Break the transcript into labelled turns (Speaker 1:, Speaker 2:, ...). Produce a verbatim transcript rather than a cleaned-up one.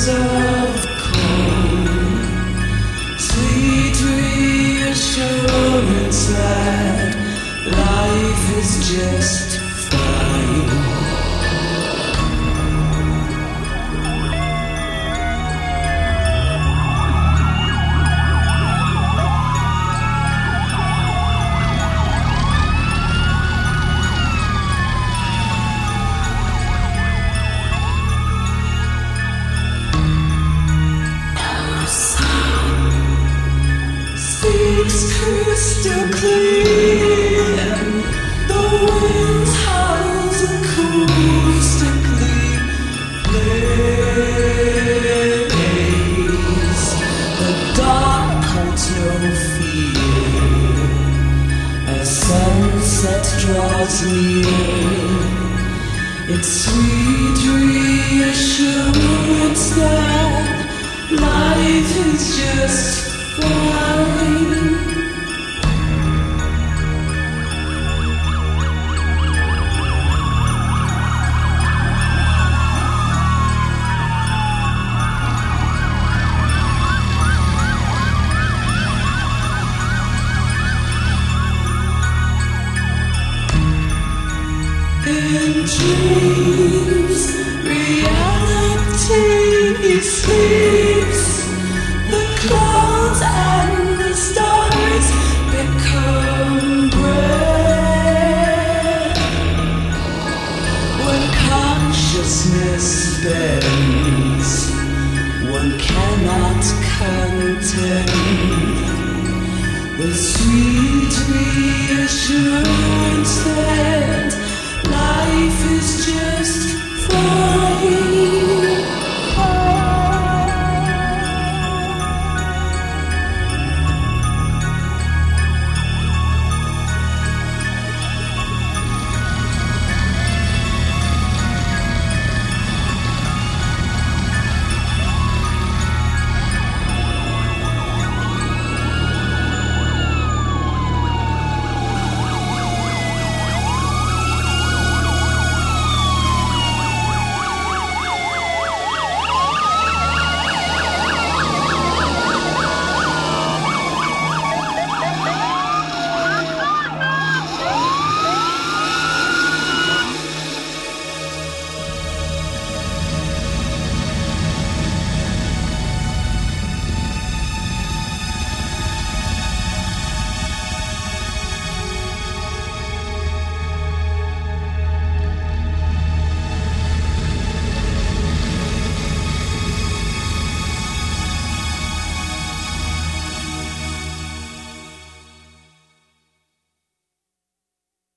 Speaker 1: echoes of cold, sweet reassurance that life is just fine. Speaks crystal clear. The wind howls acoustically. Plays. The dark holds no fear. As sunset draws near, it's sweet reassurance that life is just fine. In dreams, reality sleeps. The clouds and the stars become gray. When consciousness bends, one cannot contend with sweet reassurance that life is